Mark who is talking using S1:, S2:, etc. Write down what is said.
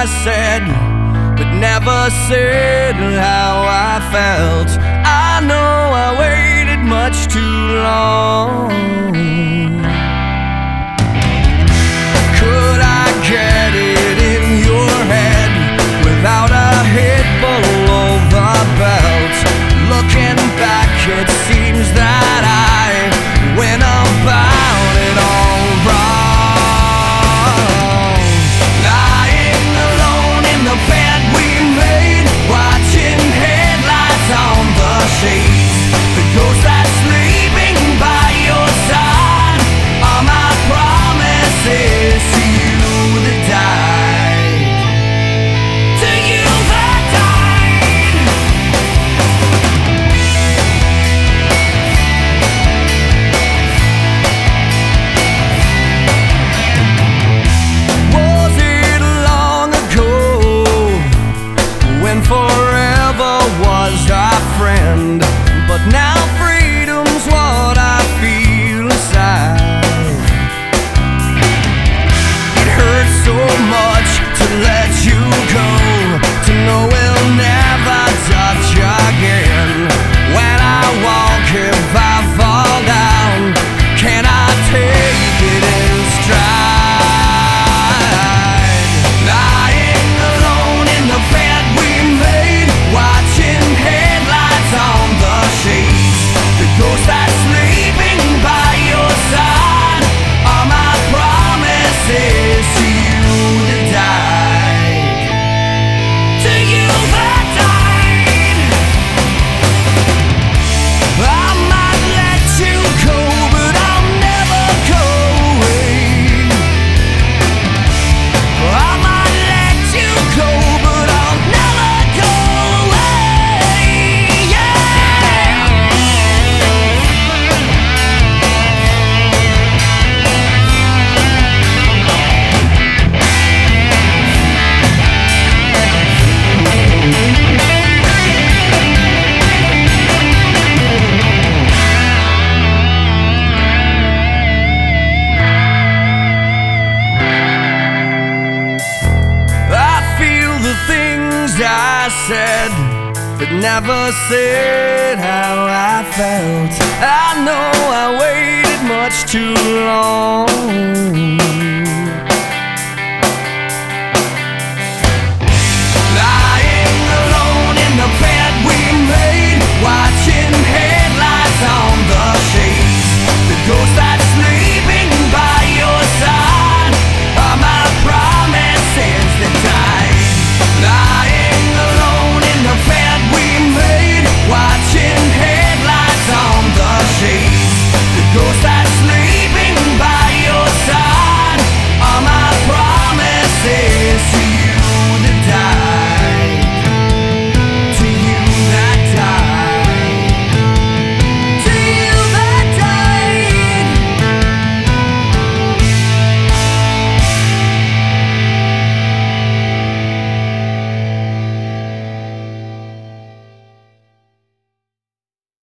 S1: I said, but never said how I felt. I know I waited much too long. Could I get it in your head without a hit below the belt? Looking back, it seems that I went about it all wrong. Lying alone in the bed we made, watching headlights on the shades. The ghost that's sleeping by your side are my promises to you that died. To you that died. Was it long ago when forever was our friend? But now freedom's what I feel inside. It hurts so much to let you go, to know we'll never touch again. When I walk, if I fall down, can I take it in stride? Lying alone in the bed we made, watching headlights on the shades. The ghost that's sleeping by your side are my promises to you that died. To you that died. I might let you go, but I'll never go away. I might let you go, but I'll never go away. Yeah. I feel the things I said, but never said how I felt. I know I waited much too long.